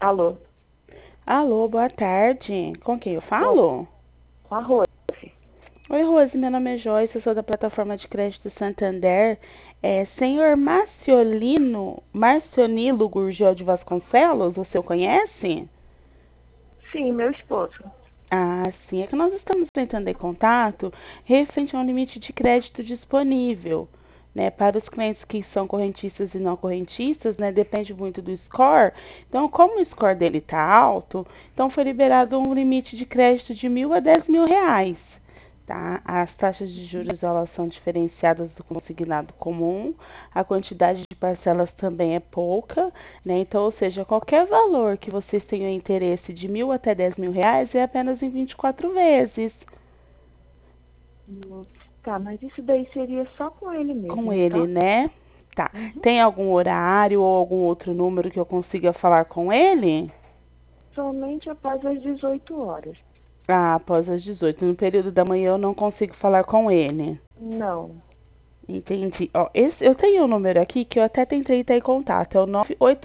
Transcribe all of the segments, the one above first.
Alô? Alô, boa tarde. Com quem eu Bom, falo? com a Rose. Oi, Rose, meu nome é Joyce, eu sou da plataforma de crédito Santander. Senhor Marcionilo Gurgel de Vasconcelos, o senhor conhece? Sim, meu esposo. Ah, sim, é que nós estamos tentando em contato referente a um limite de crédito disponível, né, para os clientes que são correntistas e não correntistas, né, depende muito do score. Então, como o score dele está alto, então foi liberado um limite de crédito de 1.000 a 10.000 reais, tá? As taxas de juros elas são diferenciadas do consignado comum, a quantidade de parcelas também é pouca, né? Então, ou seja, qualquer valor que vocês tenham interesse de 1.000 até 10.000 reais é apenas em 24 vezes Hum, Tá, mas isso daí seria só com ele com mesmo, ele, tá? né? Tá. Uhum. Tem algum horário ou algum outro número que eu consiga falar com ele? Somente após as 18 horas. Ah, após as 18. No período da manhã eu não consigo falar com ele. Não. Entendi. Ó, eu tenho um número aqui que eu até tentei ter contato. É o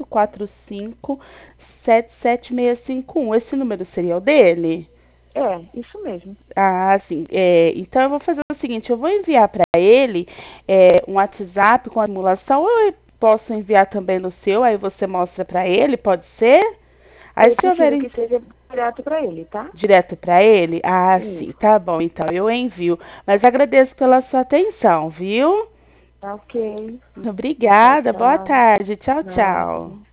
9845 77651. Esse número seria o dele? Isso mesmo. Ah, sim. Então eu vou fazer o seguinte, eu vou enviar para ele um WhatsApp com a simulação, ou eu posso enviar também no seu, aí você mostra para ele, pode ser? Aí Eu se houver prefiro que seja direto para ele, tá? direto para ele, ah, sim, Isso. tá bom, então eu envio. Mas agradeço pela sua atenção, viu? Tá ok. Tchau, Obrigada, boa tchau. tarde, tchau, Nada. tchau.